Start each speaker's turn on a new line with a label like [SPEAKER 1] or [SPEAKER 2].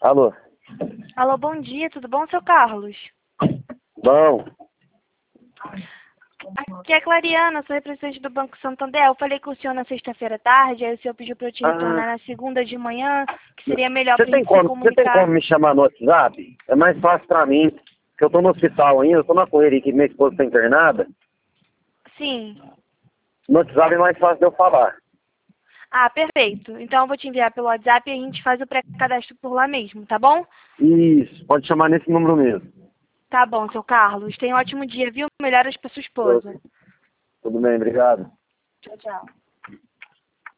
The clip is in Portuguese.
[SPEAKER 1] Alô?
[SPEAKER 2] Alô, bom dia, tudo bom, seu Carlos?
[SPEAKER 1] Bom.
[SPEAKER 2] Aqui é a Clariana, sou representante do Banco Santander. Eu falei com o senhor na sexta-feira à tarde, aí o senhor pediu para eu te retornar na segunda de manhã, que seria melhor para a gente se
[SPEAKER 1] Você tem
[SPEAKER 2] comunicar.
[SPEAKER 1] como me chamar no WhatsApp? É mais fácil pra mim, porque eu tô no hospital ainda, eu tô na correria aqui, minha esposa tá internada.
[SPEAKER 2] Sim.
[SPEAKER 1] No WhatsApp é mais fácil de eu falar.
[SPEAKER 2] Ah, perfeito. Então eu vou te enviar pelo WhatsApp e a gente faz o pré-cadastro por lá mesmo, tá bom?
[SPEAKER 1] Isso, pode chamar nesse número mesmo.
[SPEAKER 2] Tá bom, seu Carlos. Tenha um ótimo dia, viu? Melhoras para sua esposa.
[SPEAKER 1] Tudo bem, obrigado.
[SPEAKER 2] Tchau, tchau.